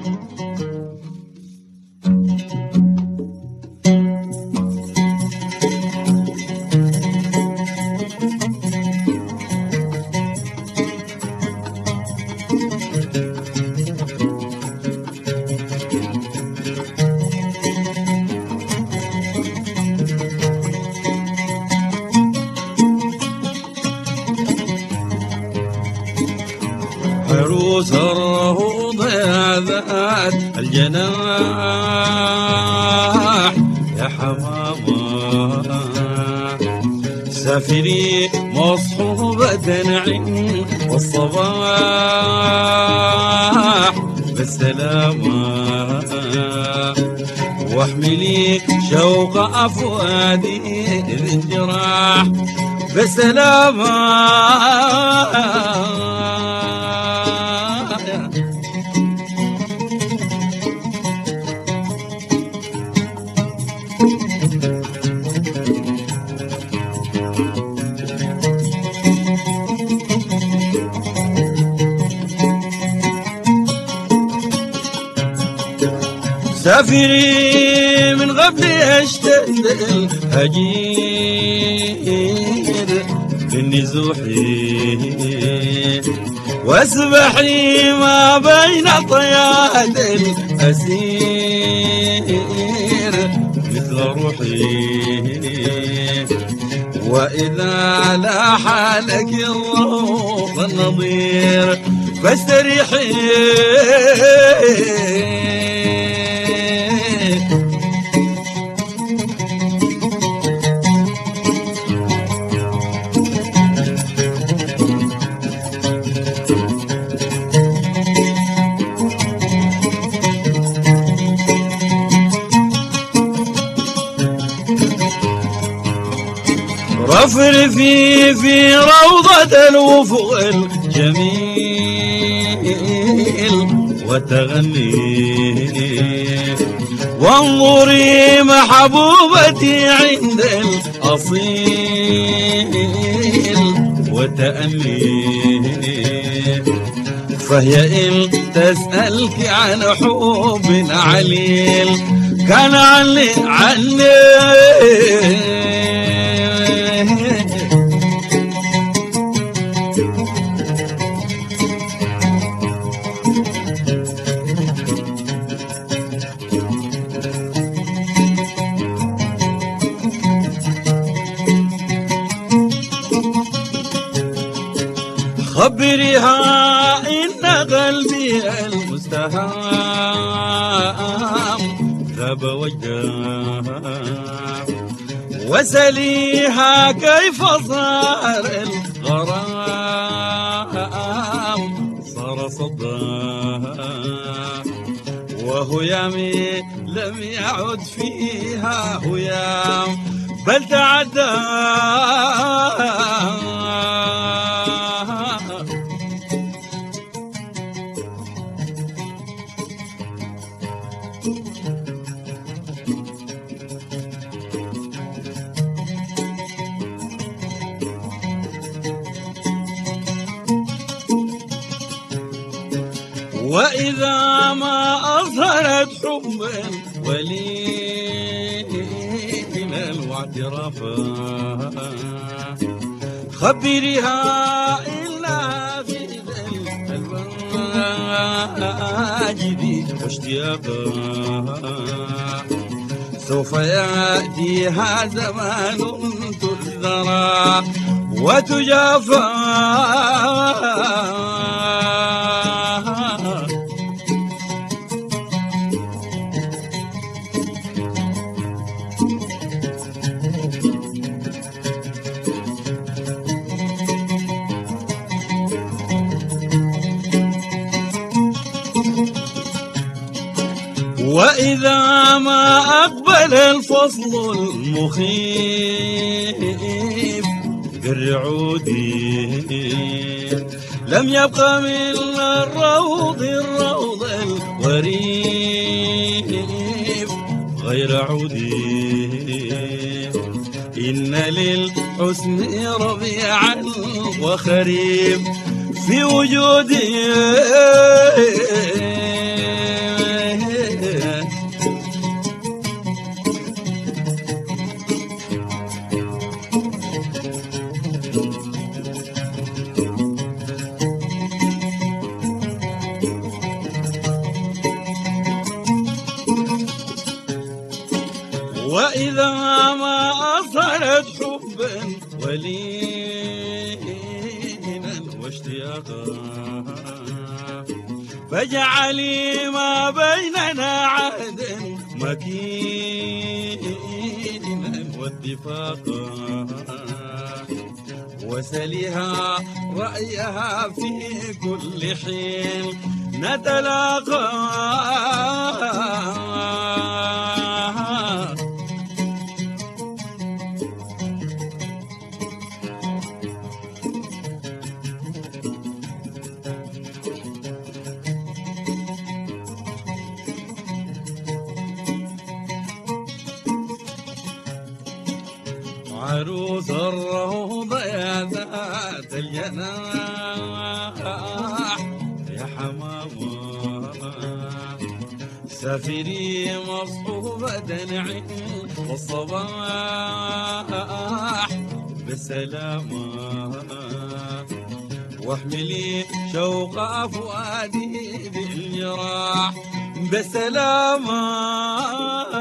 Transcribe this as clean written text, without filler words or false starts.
عروس الروض ذات الجناح يا حمامة سافري مصحوبة نعيم والصباح بالسلامة واحملي شوق أفوادي ذي الجراح بالسلامة سافري من قبل اشتد الهجير بالنزوحي واسبحي ما بين طيات الأسير مثل روحي وإذا لاح لك الروض النظير فاستريحي رفرفي في روضة الوفق الجميل وتغني وانظري محبوبتي عند الأصيل وتأني فهي إن تسألك عن حب عليل كان عني خبريها إن قلبي المستهام ذاب وجهها وسليها كيف صار الغرام صار صداها وهيامي لم يعد فيها هيام بل تعدى وإذا ما أظهرت حبا ولينا واعترافا خبريها إلا في الواجب واشتياقا سوف يأتيها زمان تذرى وتجافى وإذا ما أقبل الفصل المخيف قر عودي لم يبقى من الروض الوريف غير عودي إن للحسن ربيعا وخريف في وجودي وإذا ما أصلت حبا ولينا واشتياقا فاجعلي ما بيننا عهدا مكينا واتفاقا وسلها رأيها في كل حين نتلاقى عروس الروضة يا ذات الجناح يا حمامة سافري مصحوبة عند الصباح بسلامة واحملي شوق فؤادي بالجراح بسلامة